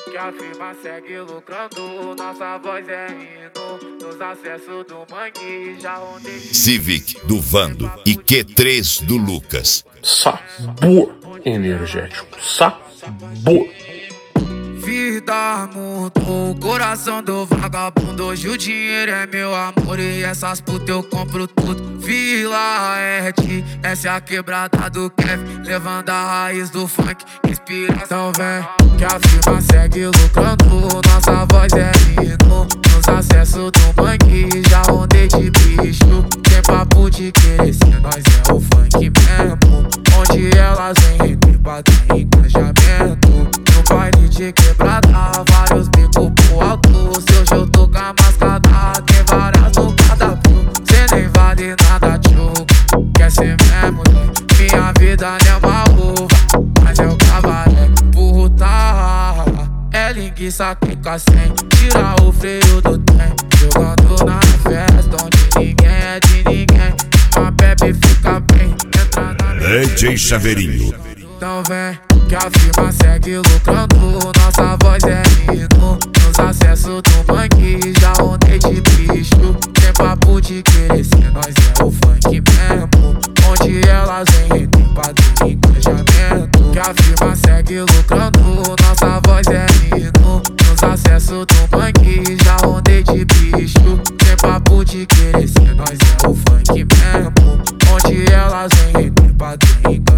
Que a firma segue lucrando, nossa voz é hino. Nos acessos do mangue, já rondei. Civic do Vando e Q3 do Lucas. Sabor energético, sabor. Vida mudou o coração do vagabundo. Hoje o dinheiro é meu amor e essas putas eu compro tudo. Vila Ed, essa é a quebrada do Kevin, levando a raiz do funk, inspiração vem. Que a firma segue lucrando, nossa voz é hino. Nos acessos do mangue, já rondei de bicho. Tem papo de querer ser, nós é o funk mesmo. Onde elas vêm entre batem engajamento. No baile de quebrada, vários bicos pro alto. Se hoje eu tô com a mascada, tem várias no cadastro. Cê nem vale nada, tio, quer ser mesmo, né? Minha vida não é uma uva, mas é o cabaré. Puta, é linguiça que fica sem. Tira o freio do trem, jogando na festa onde ninguém é de ninguém. Uma bebe fica bem, entra na DJ Chaveirinho. Então vem, que a firma segue lucrando, nossa voz é hino. Nos acessos do mangue, já rondei de bicho. Tem papo de querer ser, nós é o funk mesmo. Onde elas vêm entre padrão e engajamento. Que a firma segue lucrando, nossa voz é hino. Nos acessos do mangue, já rondei de bicho. Tem papo de querer ser, nós é o funk mesmo. Onde elas vêm entre padrão e engajamento.